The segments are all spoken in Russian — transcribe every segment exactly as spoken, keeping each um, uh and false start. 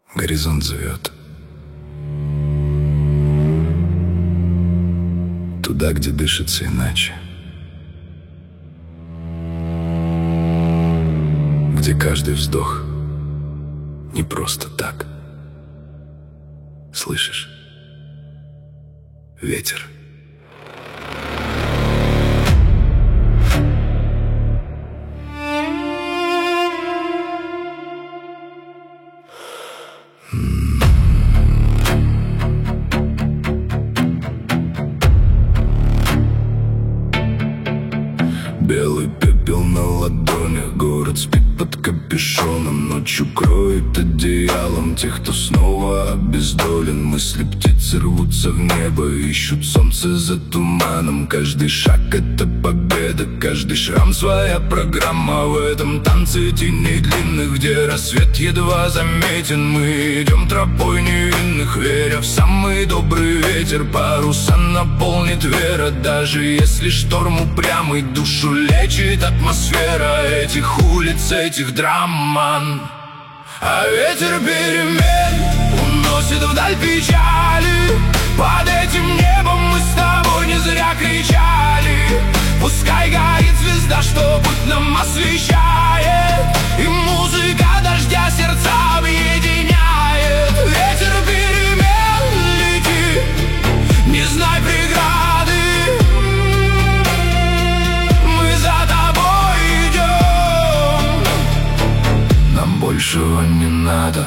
Горизонт зовет туда, где дышится иначе, где каждый вздох не просто так. Слышишь? Ветер. Белый пепел на ладонях, город спит под капюшоном, ночью кроет одеялом тех, кто снова обездолен. Мысли птицы рвутся в небо, ищут солнце за туманом. Каждый шаг — это победа, каждый шрам — своя программа. В этом танце теней длинных, где рассвет едва заметен, мы идем тропой невинных, веря в самый добрый ветер. Паруса наполнит вера, даже если шторм упрямый. Душу лечит атмосфера этих улиц, этих драм-ман. А ветер перемен уносит вдаль печали. Под этим небом мы с тобой не зря кричали. Пускай горит звезда, что путь нам освещает, и музыка дождя сердца объединяет. Ветер перемен, лети, не знай преграды. Мы за тобой идем, нам большего не надо.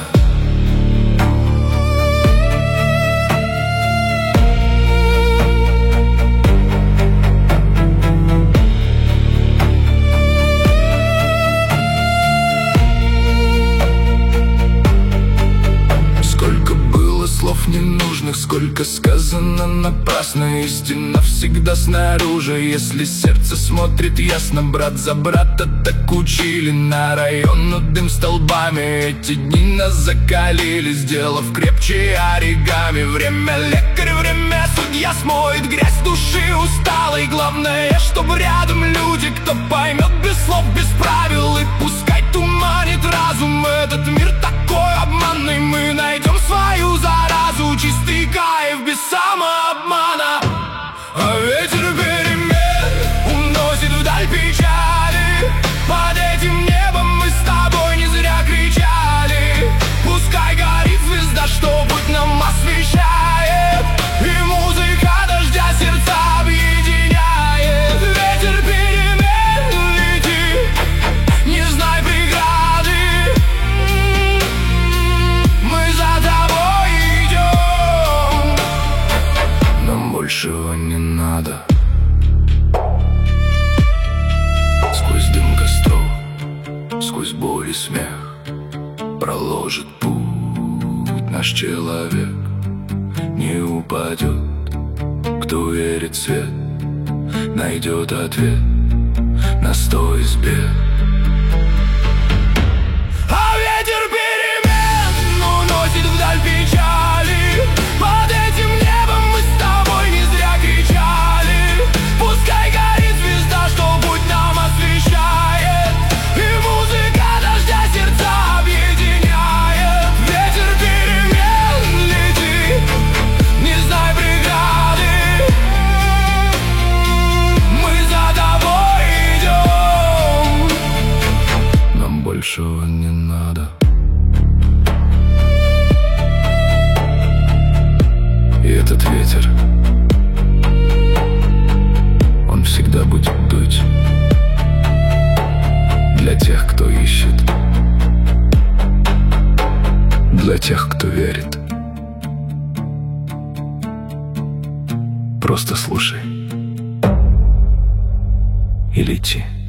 Слов ненужных, сколько сказано напрасно. Истина всегда снаружи, если сердце смотрит ясно. Брат за брата так учили, на район, но дым столбами. Эти дни нас закалили, сделав крепче оригами. Время лекарь, время судья, смоет грязь души усталой. Главное, чтобы рядом люди, кто поймет без слов, без правил. И пускай туманит разум этот мир такой обманный, мы найдем свою заразу, чистый кайф без самообмана. А ветер перемен уносит вдаль печали. Под этим небом мы с тобой не зря кричали. Пускай горит звезда, что путь нам освещает, и музыка дождя сердца объединяет. Ветер перемен, лети, не знай преграды. Мы за тобой идем, нам большего не надо. Сквозь дым костров, сквозь боль и смех проложит путь наш человек. Не упадет, кто верит в свет, найдет ответ на сто из бед. А ветер перемен уносит вдаль печали. Под этим небом мы с тобой не зря кричали. Пускай горит звезда, что путь нам освещает, и музыка дождя сердца объединяет. Ветер перемен, лети, не знай преграды. Мы за тобой идем, нам большего не надо. И этот ветер, он всегда будет дуть для тех, кто ищет, для тех, кто верит. Просто слушай и лети.